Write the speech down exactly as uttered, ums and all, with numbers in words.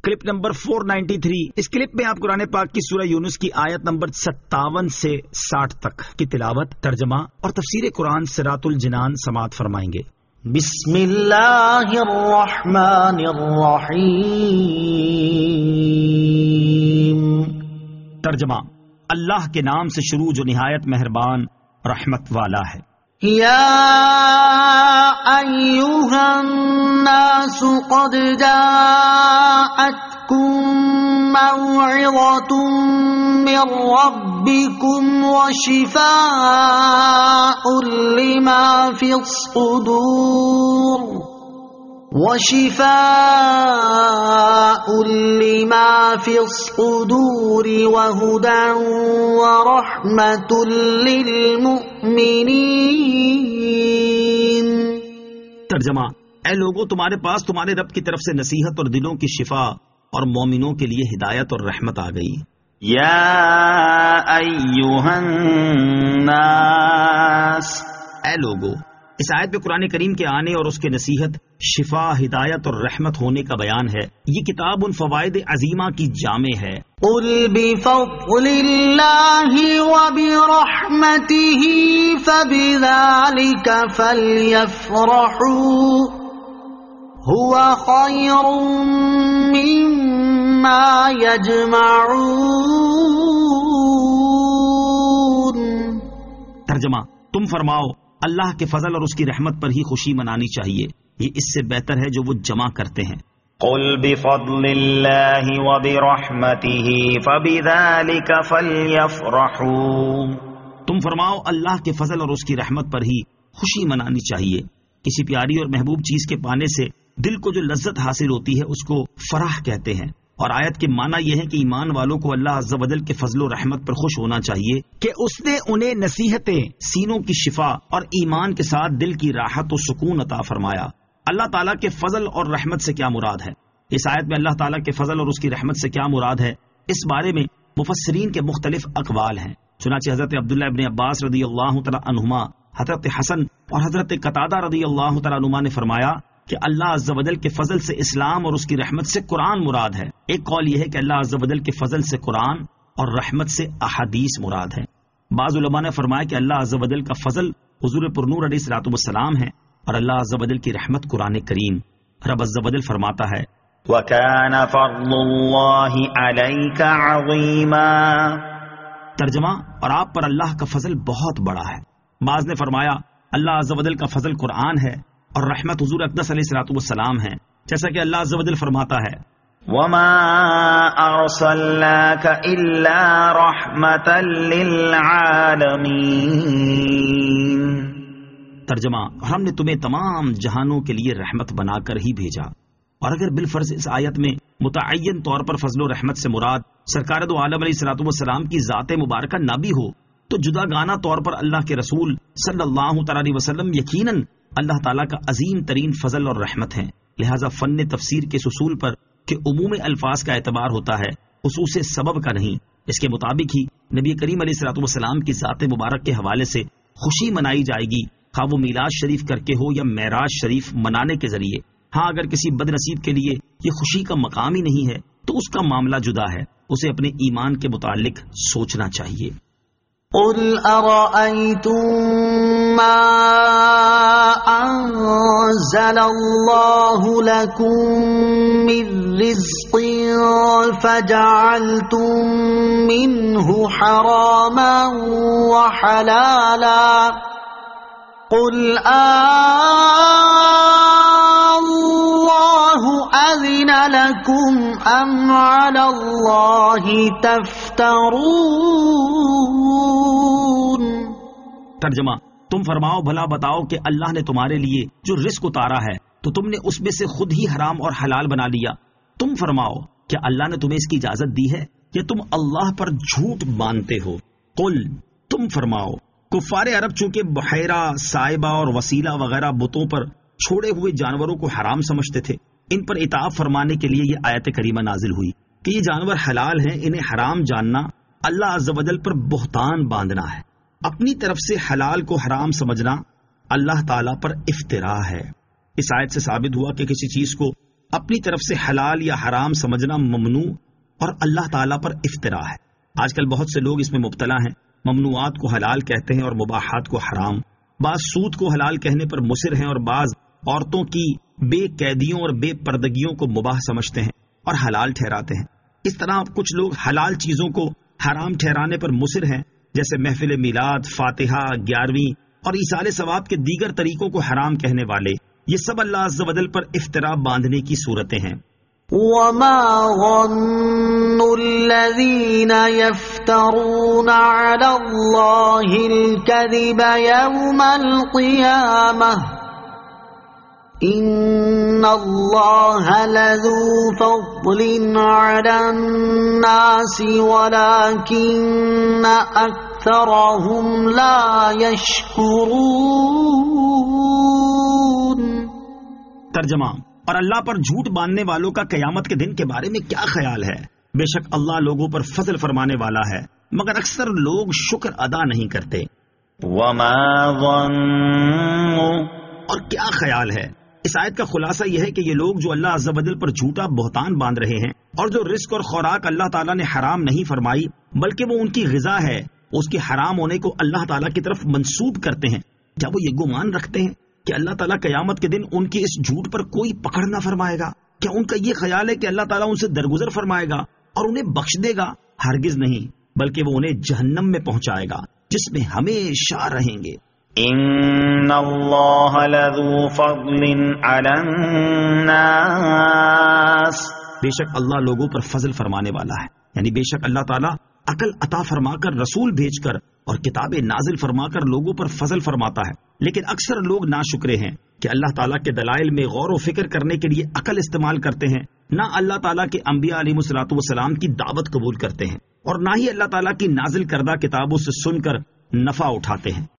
Clip number چار سو ترانوے. اس clip میں آپ قرآن پاک کی سورہ یونس کی آیت نمبر ستاون سے ساٹھ تک کی تلاوت، ترجمہ اور تفسیر قرآن صراط الجنان سماعت فرمائیں گے. بسم اللہ الرحمن الرحیم. ترجمہ: اللہ کے نام سے شروع جو نہایت مہربان رحمت والا ہے. یا ایھا الناس قد جاءتکم موعظۃ من ربکم وشفاء لما فی الصدور وشفاء لما فی الصدور وہدی ورحمۃ للمؤمنین. ترجمہ: اے لوگو، تمہارے پاس تمہارے رب کی طرف سے نصیحت اور دلوں کی شفا اور مومنوں کے لیے ہدایت اور رحمت آ گئی. یا ایھا الناس، اے لوگو. اس آیت میں قرآن کریم کے آنے اور اس کے نصیحت، شفا، ہدایت اور رحمت ہونے کا بیان ہے. یہ کتاب ان فوائد عظیمہ کی جامع ہے. قل بفضل اللہ وبرحمتہ فبذلک فلیفرحوا هو خیر مما یجمعون. ترجمہ: تم فرماؤ اللہ کے فضل اور اس کی رحمت پر ہی خوشی منانی چاہیے، یہ اس سے بہتر ہے جو وہ جمع کرتے ہیں. قل بفضل اللہ وبرحمتہ فبذلک فلیفرحوا. تم فرماؤ اللہ کے فضل اور اس کی رحمت پر ہی خوشی منانی چاہیے. کسی پیاری اور محبوب چیز کے پانے سے دل کو جو لذت حاصل ہوتی ہے اس کو فرح کہتے ہیں. اور آیت کے معنی یہ ہے کہ ایمان والوں کو اللہ عز و جل کے فضل و رحمت پر خوش ہونا چاہیے کہ اس نے انہیں نصیحتیں، سینوں کی شفا اور ایمان کے ساتھ دل کی راحت و سکون عطا فرمایا. اللہ تعالیٰ کے فضل اور رحمت سے کیا مراد ہے؟ اس آیت میں اللہ تعالیٰ کے فضل اور اس کی رحمت سے کیا مراد ہے، اس بارے میں مفسرین کے مختلف اقوال ہیں. چنانچہ حضرت عبداللہ ابن عباس رضی اللہ تعالیٰ عنہما، حضرت حسن اور حضرت قتادہ رضی اللہ تعالیٰ عنہما نے فرمایا کہ اللہ عز و جل کے فضل سے اسلام اور اس کی رحمت سے قرآن مراد ہے. ایک قول یہ ہے کہ اللہ عز و جل کے فضل سے قرآن اور رحمت سے احادیث مراد ہے. بعض علماء نے فرمایا کہ اللہ عز و جل کا فضل حضور پرنور علیہ الصلوۃ والسلام ہے اور اللہ عز و جل کی رحمت قرآن کریم. رب عز و جل فرماتا ہے وَكَانَ فَضْلُ اللَّهِ عَلَيْكَ عَظِيمًا. ترجمہ: اور آپ پر اللہ کا فضل بہت بڑا ہے. بعض نے فرمایا اللہ عز و جل کا فضل قرآن ہے اور رحمت حضور اقدس علیہ الصلوۃ والسلام ہے، جیسا کہ اللہ عز و جل فرماتا ہے وَمَا أَرْسَلْنَاكَ إِلَّا رَحْمَةً لِّلْعَالَمِينَ. ترجمہ: ہم نے تمہیں تمام جہانوں کے لیے رحمت بنا کر ہی بھیجا. اور اگر بالفرض اس آیت میں متعین طور پر فضل و رحمت سے مراد سرکار دو عالم علیہ الصلوۃ والسلام کی ذات مبارکہ نہ بھی ہو تو جدا گانہ طور پر اللہ کے رسول صلی اللہ تعالی علیہ وسلم یقیناً اللہ تعالیٰ کا عظیم ترین فضل اور رحمت ہے. لہٰذا فن تفسیر کے اصول پر کہ عموم الفاظ کا اعتبار ہوتا ہے، خصوص سبب کا نہیں. اس کے مطابق ہی نبی کریم علیہ الصلوۃ والسلام کی ذات مبارک کے حوالے سے خوشی منائی جائے گی، خواہ وہ میلاد شریف کر کے ہو یا معراج شریف منانے کے ذریعے. ہاں اگر کسی بد نصیب کے لیے یہ خوشی کا مقام ہی نہیں ہے تو اس کا معاملہ جدا ہے، اسے اپنے ایمان کے متعلق سوچنا چاہیے. قل ارأيتم ما انزل الله لكم من رزق فجعلتم منه حراما وحلالا قل الله أذن لكم أم على الله تفترون. ترجمہ: تم فرماؤ بھلا بتاؤ کہ اللہ نے تمہارے لیے جو رزق اتارا ہے تو تم نے اس میں سے خود ہی حرام اور حلال بنا لیا. تم فرماؤ کیا اللہ نے تمہیں اس کی اجازت دی ہے یا تم اللہ پر جھوٹ باندھتے ہو؟ قل، تم فرماؤ کفار عرب چونکہ بحیرہ، صائبہ اور وسیلہ وغیرہ بتوں پر چھوڑے ہوئے جانوروں کو حرام سمجھتے تھے، ان پر اطاعت فرمانے کے لیے یہ آیت کریمہ نازل ہوئی کہ یہ جانور حلال ہیں، انہیں حرام جاننا اللہ عز و جل پر بہتان باندھنا ہے. اپنی طرف سے حلال کو حرام سمجھنا اللہ تعالیٰ پر افتراء ہے. اس آیت سے ثابت ہوا کہ کسی چیز کو اپنی طرف سے حلال یا حرام سمجھنا ممنوع اور اللہ تعالیٰ پر افترا ہے۔ آج کل بہت سے لوگ اس میں مبتلا ہیں، ممنوعات کو حلال کہتے ہیں اور مباحات کو حرام، بعض سود کو حلال کہنے پر مصر ہیں اور بعض عورتوں کی بے قیدیوں اور بے پردگیوں کو مباح سمجھتے ہیں اور حلال ٹھہراتے ہیں۔ اس طرح اب کچھ لوگ حلال چیزوں کو حرام ٹھہرانے پر مصر ہیں، جیسے محفل میلاد، فاتحہ، گیارہویں اور ایصال ثواب کے دیگر طریقوں کو حرام کہنے والے، یہ سب اللہ عز و جل پر افترا باندھنے کی صورتیں ہیں۔ وما ظن الذين يفترون على الله الكذب يوم القيامة إن الله لذو فضل على الناس ولكن أكثرهم لا يشكرون۔ ترجمہ: اور اللہ پر جھوٹ باندھنے والوں کا قیامت کے دن کے بارے میں کیا خیال ہے؟ بے شک اللہ لوگوں پر فضل فرمانے والا ہے مگر اکثر لوگ شکر ادا نہیں کرتے۔ وما ظن، اور کیا خیال ہے؟ اس آیت کا خلاصہ یہ ہے کہ یہ لوگ جو اللہ عز و جل پر جھوٹا بہتان باندھ رہے ہیں اور جو رزق اور خوراک اللہ تعالیٰ نے حرام نہیں فرمائی بلکہ وہ ان کی غذا ہے، اس کے حرام ہونے کو اللہ تعالیٰ کی طرف منسوب کرتے ہیں، کیا وہ یہ گمان رکھتے ہیں کہ اللہ تعالیٰ قیامت کے دن ان کی اس جھوٹ پر کوئی پکڑ نہ فرمائے گا؟ کیا ان کا یہ خیال ہے کہ اللہ تعالیٰ ان سے درگزر فرمائے گا اور انہیں بخش دے گا؟ ہرگز نہیں، بلکہ وہ انہیں جہنم میں پہنچائے گا جس میں ہمیشہ رہیں گے۔ ان اللہ لذو فضل علی الناس، بے شک اللہ لوگوں پر فضل فرمانے والا ہے، یعنی بے شک اللہ تعالیٰ عقل عطا فرما کر، رسول بھیج کر اور کتاب نازل فرما کر لوگوں پر فضل فرماتا ہے، لیکن اکثر لوگ ناشکرے ہیں کہ اللہ تعالیٰ کے دلائل میں غور و فکر کرنے کے لیے عقل استعمال کرتے ہیں، نہ اللہ تعالیٰ کے انبیاء علیہ الصلوۃ والسلام کی دعوت قبول کرتے ہیں اور نہ ہی اللہ تعالیٰ کی نازل کردہ کتابوں سے سن کر نفع اٹھاتے ہیں۔